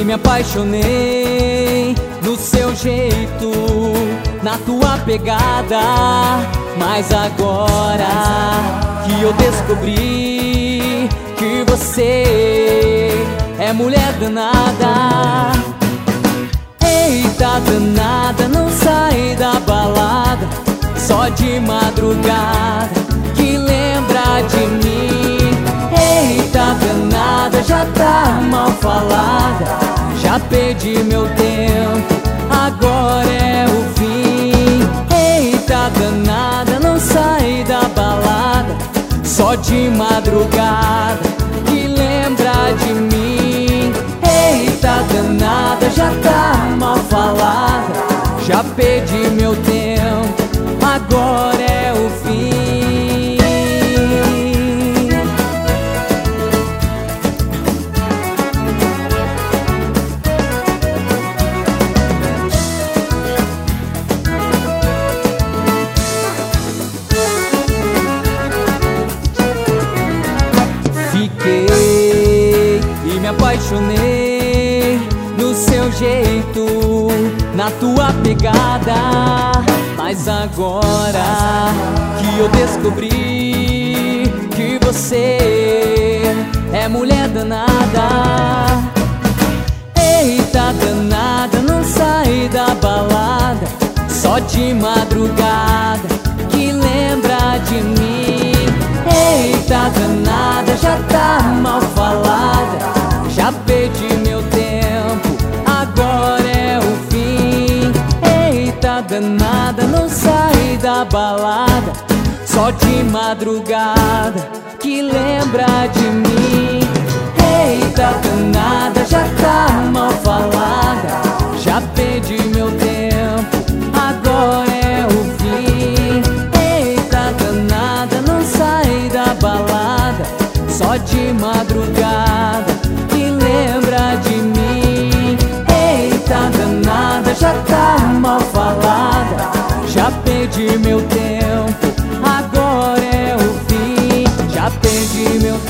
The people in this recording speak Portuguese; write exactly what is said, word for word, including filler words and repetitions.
me apaixonei no seu jeito, na tua pegada. Mas agora que eu descobri que você é mulher danada. Eita danada, não sai da balada só de madrugada, que lembra de mim. Eita danada, já tá mal falada, já perdi meu tempo, agora é o fim. Eita danada, não sai da balada só de madrugada, que lembra de mim. Eita danada, já tá mal falada, já perdi meu tempo, agora é o fim. Fiquei e me apaixonei no seu jeito, na tua pegada. Mas agora que eu descobri que você é mulher danada. Eita danada, não sai da balada só de madrugada, que lembra de mim. Eita danada, já tá mal falada, já perdi meu tempo, agora é o fim. Eita danada, não sai da balada só de madrugada, que lembra de mim. Eita danada, já tá mal falada, já perdi meu tempo, agora é o fim. Eita danada, não sai da balada só de madrugada, que lembra de mim. Eita danada, já tá mal falada, já perdi meu tempo, agora é o fim, já perdi meu tempo.